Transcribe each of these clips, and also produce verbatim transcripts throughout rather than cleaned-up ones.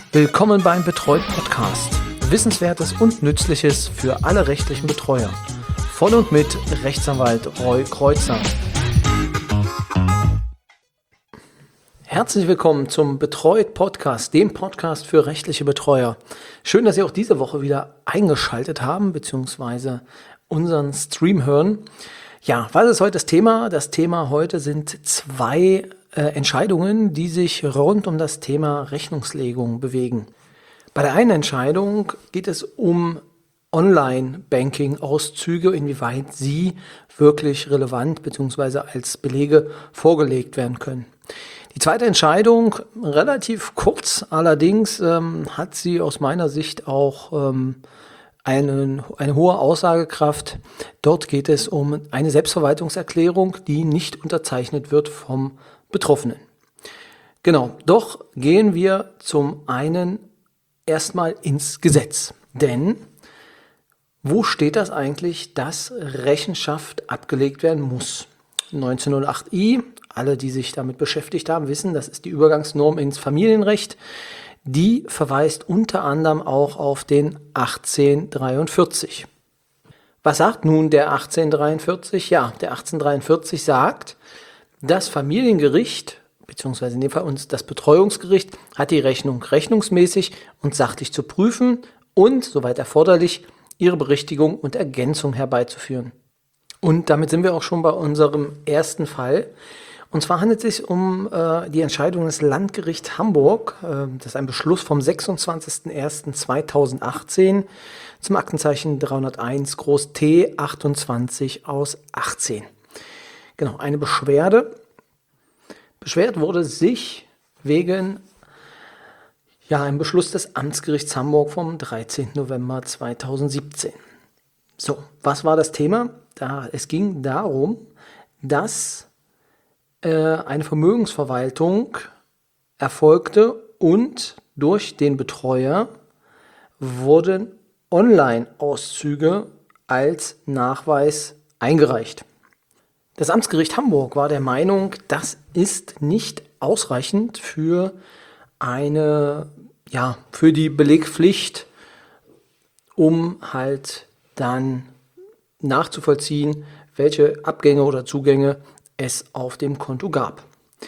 Willkommen beim Betreut Podcast. Wissenswertes und Nützliches für alle rechtlichen Betreuer. Von und mit Rechtsanwalt Roy Kreuzer. Herzlich willkommen zum Betreut Podcast, dem Podcast für rechtliche Betreuer. Schön, dass Sie auch diese Woche wieder eingeschaltet haben, beziehungsweise unseren Stream hören. Ja, was ist heute das Thema? Das Thema heute sind zwei äh, Entscheidungen, die sich rund um das Thema Rechnungslegung bewegen. Bei der einen Entscheidung geht es um Online-Banking-Auszüge, inwieweit sie wirklich relevant bzw. als Belege vorgelegt werden können. Die zweite Entscheidung, relativ kurz, allerdings ähm, hat sie aus meiner Sicht auch ähm, eine, eine hohe Aussagekraft. Dort geht es um eine Selbstverwaltungserklärung, die nicht unterzeichnet wird vom Betroffenen. Genau, doch gehen wir zum einen erstmal ins Gesetz. Denn wo steht das eigentlich, dass Rechenschaft abgelegt werden muss? neunzehnhundertacht i, alle, die sich damit beschäftigt haben, wissen, das ist die Übergangsnorm ins Familienrecht. Die verweist unter anderem auch auf den achtzehnhundertdreiundvierzig. Was sagt nun der achtzehnhundertdreiundvierzig? Ja, der achtzehnhundertdreiundvierzig sagt, das Familiengericht, beziehungsweise in dem Fall uns das Betreuungsgericht, hat die Rechnung rechnungsmäßig und sachlich zu prüfen und, soweit erforderlich, ihre Berichtigung und Ergänzung herbeizuführen. Und damit sind wir auch schon bei unserem ersten Fall. Und zwar handelt es sich um äh, die Entscheidung des Landgerichts Hamburg. Äh, das ist ein Beschluss vom sechsundzwanzigster erster zweitausendachtzehn zum Aktenzeichen dreihunderteins Groß T achtundzwanzig aus achtzehn. Genau, eine Beschwerde. Beschwert wurde sich wegen ja, einem Beschluss des Amtsgerichts Hamburg vom dreizehnten November zweitausendsiebzehn. So, was war das Thema? Da, es ging darum, dass eine Vermögensverwaltung erfolgte und durch den Betreuer wurden Online-Auszüge als Nachweis eingereicht. Das Amtsgericht Hamburg war der Meinung, das ist nicht ausreichend für eine, ja, für die Belegpflicht, um halt dann nachzuvollziehen, welche Abgänge oder Zugänge es auf dem Konto gab.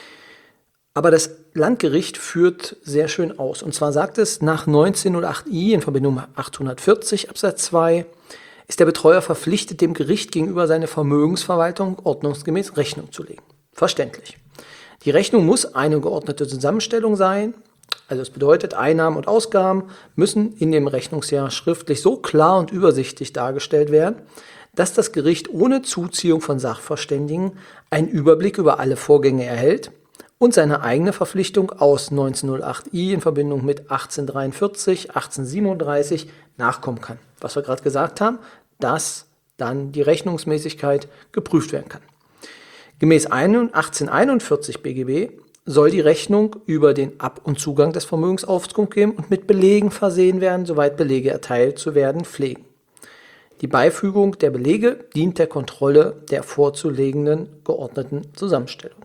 Aber das Landgericht führt sehr schön aus. Und zwar sagt es, nach neunzehnhundertacht i in Verbindung mit achthundertvierzig Absatz zwei ist der Betreuer verpflichtet, dem Gericht gegenüber seine Vermögensverwaltung ordnungsgemäß Rechnung zu legen. Verständlich. Die Rechnung muss eine geordnete Zusammenstellung sein. Also es bedeutet, Einnahmen und Ausgaben müssen in dem Rechnungsjahr schriftlich so klar und übersichtlich dargestellt werden, dass das Gericht ohne Zuziehung von Sachverständigen einen Überblick über alle Vorgänge erhält und seine eigene Verpflichtung aus neunzehnhundertacht i in Verbindung mit achtzehnhundertdreiundvierzig, achtzehnhundertsiebenunddreißig nachkommen kann. Was wir gerade gesagt haben, dass dann die Rechnungsmäßigkeit geprüft werden kann. Gemäß achtzehnhunderteinundvierzig B G B soll die Rechnung über den Ab- und Zugang des Vermögens Auskunft geben und mit Belegen versehen werden, soweit Belege erteilt zu werden pflegen. Die Beifügung der Belege dient der Kontrolle der vorzulegenden geordneten Zusammenstellung.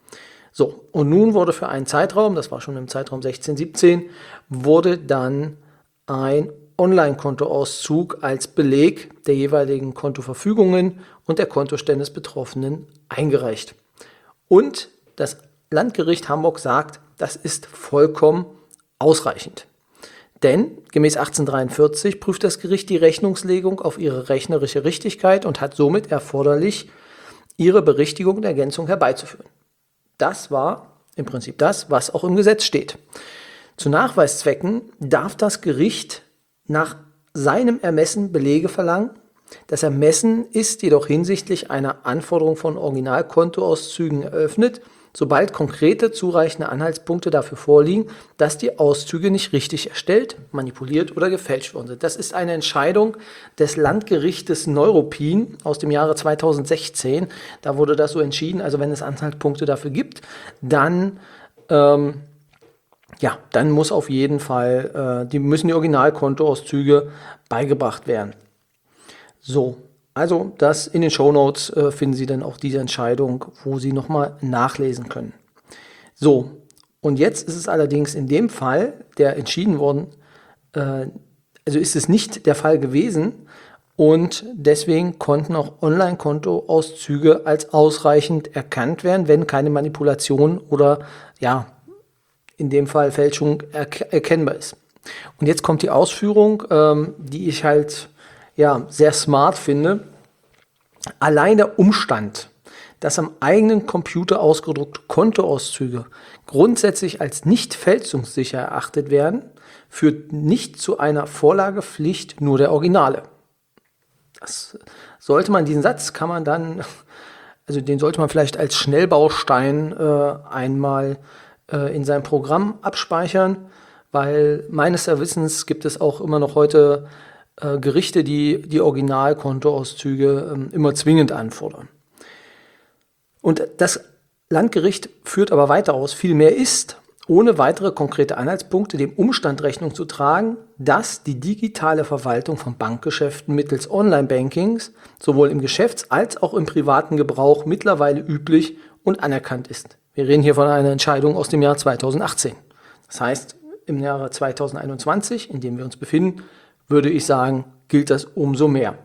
So, und nun wurde für einen Zeitraum, das war schon im Zeitraum sechzehn siebzehn, wurde dann ein Online-Kontoauszug als Beleg der jeweiligen Kontoverfügungen und der Kontostände des Betroffenen eingereicht. Und das Landgericht Hamburg sagt, das ist vollkommen ausreichend. Denn gemäß achtzehnhundertdreiundvierzig prüft das Gericht die Rechnungslegung auf ihre rechnerische Richtigkeit und hat somit erforderlich, ihre Berichtigung und Ergänzung herbeizuführen. Das war im Prinzip das, was auch im Gesetz steht. Zu Nachweiszwecken darf das Gericht nach seinem Ermessen Belege verlangen. Das Ermessen ist jedoch hinsichtlich einer Anforderung von Originalkontoauszügen eröffnet, sobald konkrete, zureichende Anhaltspunkte dafür vorliegen, dass die Auszüge nicht richtig erstellt, manipuliert oder gefälscht worden sind. Das ist eine Entscheidung des Landgerichtes Neuruppin aus dem Jahre zweitausendsechzehn. Da wurde das so entschieden. Also wenn es Anhaltspunkte dafür gibt, dann, ähm, ja, dann muss auf jeden Fall, äh, die müssen die Originalkontoauszüge beigebracht werden. So. Also das in den Shownotes äh, finden Sie dann auch diese Entscheidung, wo Sie nochmal nachlesen können. So, Und jetzt ist es allerdings in dem Fall, der entschieden worden, äh, also ist es nicht der Fall gewesen und deswegen konnten auch Online-Kontoauszüge als ausreichend erkannt werden, wenn keine Manipulation oder ja, in dem Fall Fälschung er- erkennbar ist. Und jetzt kommt die Ausführung, ähm, die ich halt ja, sehr smart finde. Allein der Umstand, dass am eigenen Computer ausgedruckte Kontoauszüge grundsätzlich als nicht fälschungssicher erachtet werden, führt nicht zu einer Vorlagepflicht nur der Originale. Das sollte man, diesen Satz kann man dann, also den sollte man vielleicht als Schnellbaustein äh, einmal äh, in seinem Programm abspeichern, weil meines Wissens gibt es auch immer noch heute äh, Gerichte, die die Originalkontoauszüge äh, immer zwingend anfordern. Und das Landgericht führt aber weiter aus, vielmehr ist, ohne weitere konkrete Anhaltspunkte, dem Umstand Rechnung zu tragen, dass die digitale Verwaltung von Bankgeschäften mittels Online-Bankings sowohl im Geschäfts- als auch im privaten Gebrauch mittlerweile üblich und anerkannt ist. Wir reden hier von einer Entscheidung aus dem Jahr zweitausendachtzehn. Das heißt, im Jahre zweitausendeinundzwanzig, in dem wir uns befinden, würde ich sagen, gilt das umso mehr.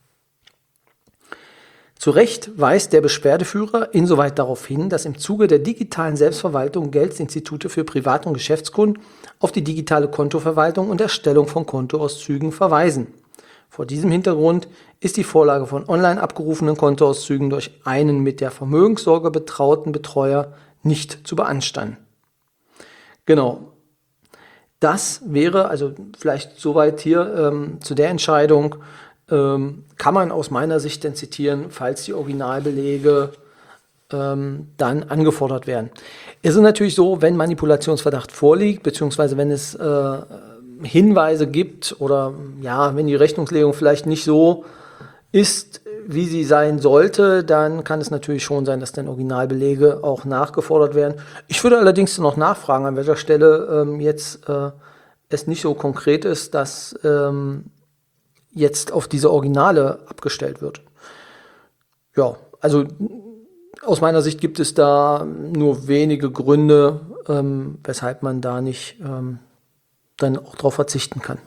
Zu Recht weist der Beschwerdeführer insoweit darauf hin, dass im Zuge der digitalen Selbstverwaltung Geldinstitute für Privat- und Geschäftskunden auf die digitale Kontoverwaltung und Erstellung von Kontoauszügen verweisen. Vor diesem Hintergrund ist die Vorlage von online abgerufenen Kontoauszügen durch einen mit der Vermögenssorge betrauten Betreuer nicht zu beanstanden. Genau. Das wäre, also vielleicht soweit hier ähm, zu der Entscheidung, ähm, kann man aus meiner Sicht denn zitieren, falls die Originalbelege ähm, dann angefordert werden. Es ist natürlich so, wenn Manipulationsverdacht vorliegt, beziehungsweise wenn es äh, Hinweise gibt oder ja, wenn die Rechnungslegung vielleicht nicht so ist, wie sie sein sollte, dann kann es natürlich schon sein, dass dann Originalbelege auch nachgefordert werden. Ich würde allerdings noch nachfragen, an welcher Stelle ähm, jetzt äh, es nicht so konkret ist, dass ähm, jetzt auf diese Originale abgestellt wird. Ja, also aus meiner Sicht gibt es da nur wenige Gründe, ähm, weshalb man da nicht ähm, dann auch darauf verzichten kann.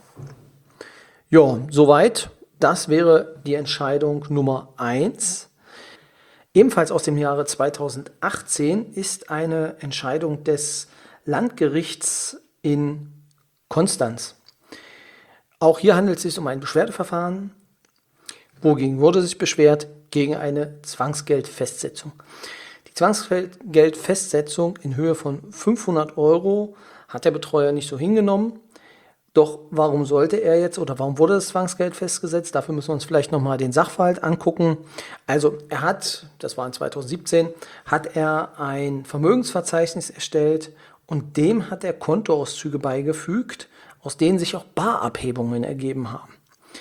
Ja, soweit. Das wäre die Entscheidung Nummer eins. Ebenfalls aus dem Jahre zweitausendachtzehn ist eine Entscheidung des Landgerichts in Konstanz. Auch hier handelt es sich um ein Beschwerdeverfahren. Wogegen wurde sich beschwert? Gegen eine Zwangsgeldfestsetzung. Die Zwangsgeldfestsetzung in Höhe von fünfhundert Euro hat der Betreuer nicht so hingenommen. Doch warum sollte er jetzt oder warum wurde das Zwangsgeld festgesetzt? Dafür müssen wir uns vielleicht nochmal den Sachverhalt angucken. Also er hat, das war in zweitausendsiebzehn, hat er ein Vermögensverzeichnis erstellt und dem hat er Kontoauszüge beigefügt, aus denen sich auch Barabhebungen ergeben haben.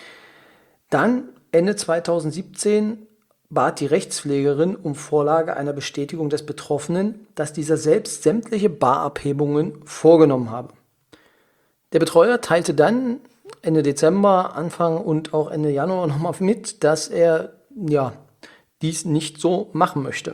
Dann Ende zweitausendsiebzehn bat die Rechtspflegerin um Vorlage einer Bestätigung des Betroffenen, dass dieser selbst sämtliche Barabhebungen vorgenommen habe. Der Betreuer teilte dann Ende Dezember, Anfang und auch Ende Januar nochmal mit, dass er ja, dies nicht so machen möchte.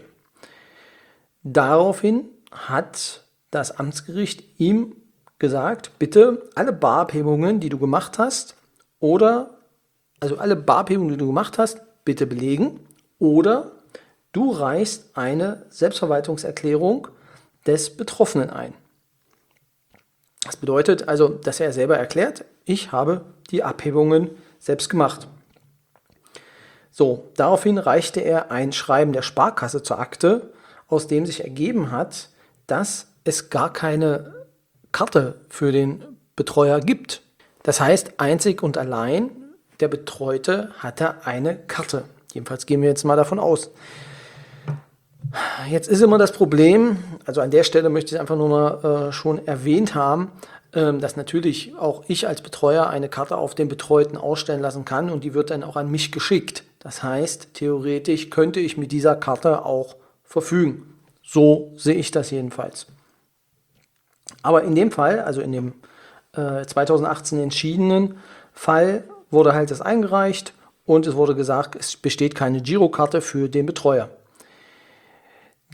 Daraufhin hat das Amtsgericht ihm gesagt, bitte alle Barabhebungen, die du gemacht hast, oder also alle Barabhebungen, die du gemacht hast, bitte belegen, oder du reichst eine Selbstverwaltungserklärung des Betroffenen ein. Das bedeutet also, dass er selber erklärt, ich habe die Abhebungen selbst gemacht. So, daraufhin reichte er ein Schreiben der Sparkasse zur Akte, aus dem sich ergeben hat, dass es gar keine Karte für den Betreuer gibt. Das heißt, einzig und allein der Betreute hatte eine Karte. Jedenfalls gehen wir jetzt mal davon aus. Jetzt ist immer das Problem, also an der Stelle möchte ich es einfach nur mal äh, schon erwähnt haben, ähm, dass natürlich auch ich als Betreuer eine Karte auf den Betreuten ausstellen lassen kann und die wird dann auch an mich geschickt. Das heißt, theoretisch könnte ich mit dieser Karte auch verfügen. So sehe ich das jedenfalls. Aber in dem Fall, also in dem äh, zweitausendachtzehn entschiedenen Fall, wurde halt das eingereicht und es wurde gesagt, es besteht keine Girokarte für den Betreuer.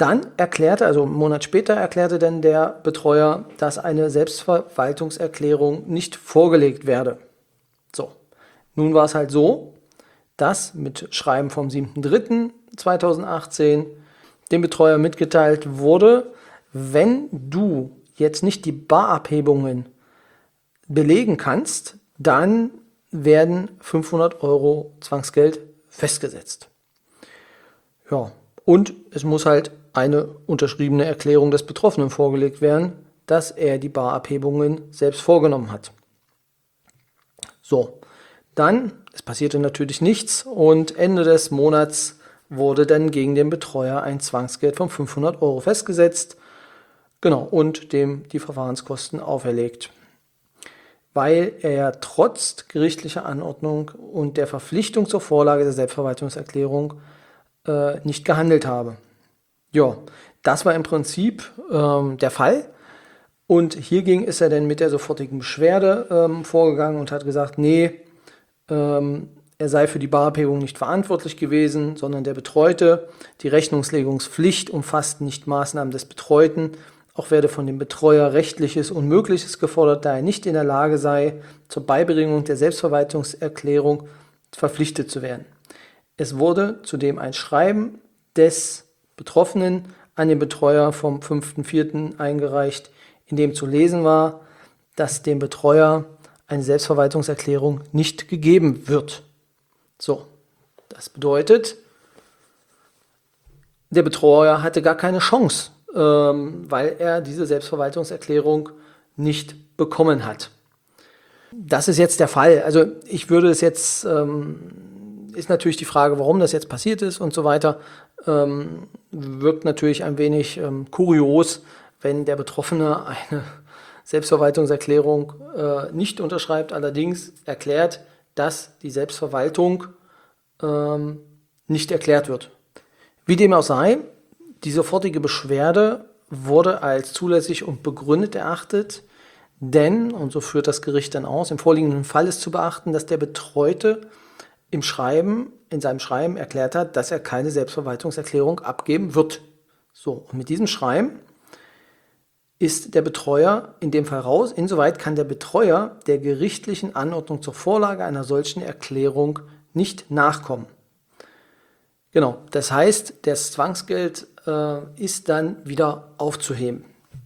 Dann erklärte, also einen Monat später erklärte dann der Betreuer, dass eine Selbstverwaltungserklärung nicht vorgelegt werde. So, nun war es halt so, dass mit Schreiben vom siebten dritten zweitausendachtzehn dem Betreuer mitgeteilt wurde, wenn du jetzt nicht die Barabhebungen belegen kannst, dann werden fünfhundert Euro Zwangsgeld festgesetzt. Ja, und es muss halt eine unterschriebene Erklärung des Betroffenen vorgelegt werden, dass er die Barabhebungen selbst vorgenommen hat. So, dann, es passierte natürlich nichts und Ende des Monats wurde dann gegen den Betreuer ein Zwangsgeld von fünfhundert Euro festgesetzt, genau, und dem die Verfahrenskosten auferlegt, weil er trotz gerichtlicher Anordnung und der Verpflichtung zur Vorlage der Selbstverwaltungserklärung äh, nicht gehandelt habe. Ja, das war im Prinzip ähm, der Fall. Und hiergegen ist er dann mit der sofortigen Beschwerde ähm, vorgegangen und hat gesagt, nee, ähm, er sei für die Barabhebung nicht verantwortlich gewesen, sondern der Betreute. Die Rechnungslegungspflicht umfasst nicht Maßnahmen des Betreuten. Auch werde von dem Betreuer Rechtliches Unmögliches gefordert, da er nicht in der Lage sei, zur Beibringung der Selbstverwaltungserklärung verpflichtet zu werden. Es wurde zudem ein Schreiben des Betroffenen an den Betreuer vom fünften vierten eingereicht, in dem zu lesen war, dass dem Betreuer eine Selbstverwaltungserklärung nicht gegeben wird. So, das bedeutet, der Betreuer hatte gar keine Chance, ähm, weil er diese Selbstverwaltungserklärung nicht bekommen hat. Das ist jetzt der Fall. Also ich würde es jetzt, ähm, ist natürlich die Frage, warum das jetzt passiert ist und so weiter, ähm, wirkt natürlich ein wenig ähm, kurios, wenn der Betroffene eine Selbstverwaltungserklärung äh, nicht unterschreibt, allerdings erklärt, dass die Selbstverwaltung ähm, nicht erklärt wird. Wie dem auch sei, die sofortige Beschwerde wurde als zulässig und begründet erachtet, denn, und so führt das Gericht dann aus, im vorliegenden Fall ist zu beachten, dass der Betreute im Schreiben, in seinem Schreiben erklärt hat, dass er keine Selbstverwaltungserklärung abgeben wird. So, und mit diesem Schreiben ist der Betreuer in dem Fall raus. Insoweit kann der Betreuer der gerichtlichen Anordnung zur Vorlage einer solchen Erklärung nicht nachkommen. Genau, das heißt, das Zwangsgeld äh, ist dann wieder aufzuheben.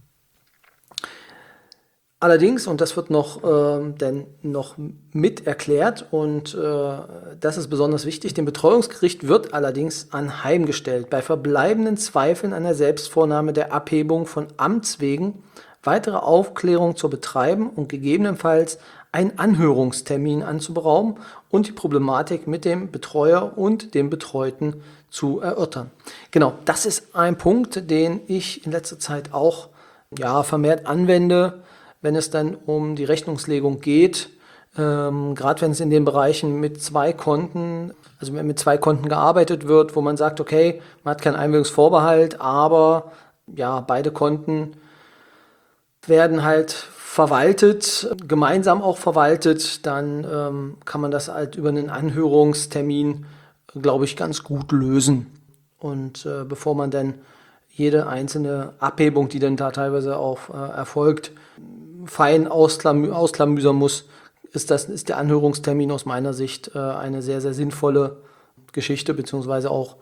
Allerdings, und das wird noch, äh, denn noch mit erklärt, und äh, das ist besonders wichtig, dem Betreuungsgericht wird allerdings anheimgestellt, bei verbleibenden Zweifeln an der Selbstvornahme der Abhebung von Amts wegen weitere Aufklärung zu betreiben und gegebenenfalls einen Anhörungstermin anzuberaumen und die Problematik mit dem Betreuer und dem Betreuten zu erörtern. Genau, das ist ein Punkt, den ich in letzter Zeit auch ja, vermehrt anwende, wenn es dann um die Rechnungslegung geht, ähm, gerade wenn es in den Bereichen mit zwei Konten, also wenn mit zwei Konten gearbeitet wird, wo man sagt, okay, man hat keinen Einwilligungsvorbehalt, aber ja, beide Konten werden halt verwaltet, gemeinsam auch verwaltet, dann ähm, kann man das halt über einen Anhörungstermin, glaube ich, ganz gut lösen. Und äh, bevor man dann jede einzelne Abhebung, die dann da teilweise auch äh, erfolgt, fein ausklamü- ausklamüsern muss, ist, das, ist der Anhörungstermin aus meiner Sicht äh, eine sehr, sehr sinnvolle Geschichte, beziehungsweise auch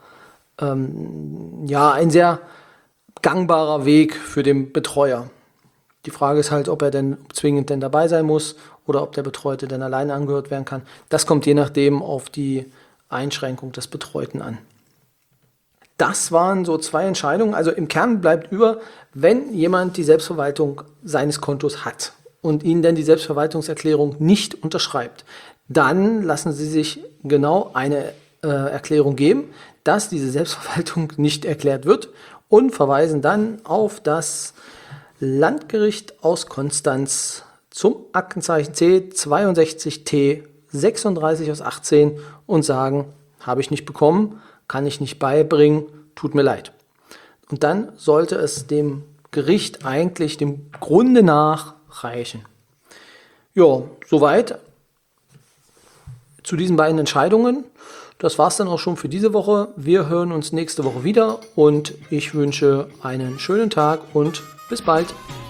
ähm, ja, ein sehr gangbarer Weg für den Betreuer. Die Frage ist halt, ob er denn zwingend denn dabei sein muss oder ob der Betreute denn alleine angehört werden kann. Das kommt je nachdem auf die Einschränkung des Betreuten an. Das waren so zwei Entscheidungen. Also im Kern bleibt über, wenn jemand die Selbstverwaltung seines Kontos hat und Ihnen dann die Selbstverwaltungserklärung nicht unterschreibt, dann lassen Sie sich genau eine äh, Erklärung geben, dass diese Selbstverwaltung nicht erklärt wird und verweisen dann auf das Landgericht aus Konstanz zum Aktenzeichen C zweiundsechzig T sechsunddreißig aus achtzehn und sagen, habe ich nicht bekommen, kann ich nicht beibringen, tut mir leid. Und dann sollte es dem Gericht eigentlich dem Grunde nach reichen. Ja, soweit zu diesen beiden Entscheidungen. das war es dann auch schon für diese Woche. Wir hören uns nächste Woche wieder und ich wünsche einen schönen Tag und bis bald.